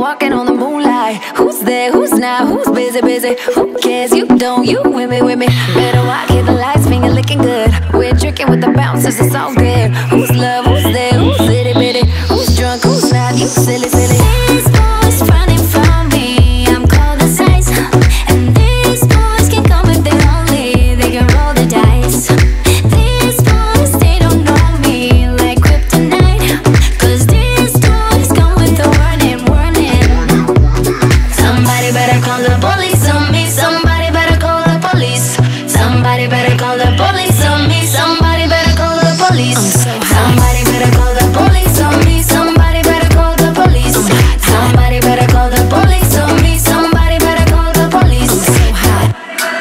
walking on the moonlight. Who's there, who's not, who's busy, busy? Who cares, you don't, you with me, with me. Better walk, hit the lights, finger licking good. We're drinking with the bouncers, it's all good. Who's love, who's there, who's itty bitty? Who's drunk, who's not, you silly, silly. These boys running from me, I'm cold as ice. And these boys can come if they lonely, they can roll the dice. These boys, they don't know me like kryptonite. Cause these boys come with a warning, warning. Somebody better call the police on me, somebody better call the police. Somebody better call the police on me, somebody better call the police. Somebody better call the police on me, somebody better call the police. Somebody better call the police on me, somebody better call the police. I'm so hot.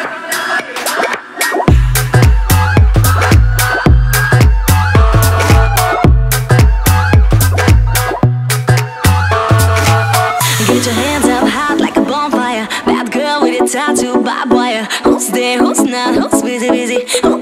Get your hands up hot like a bonfire. Bad girl with a tattoo, barbed wire. Who's there, who's not, who's busy, busy? Who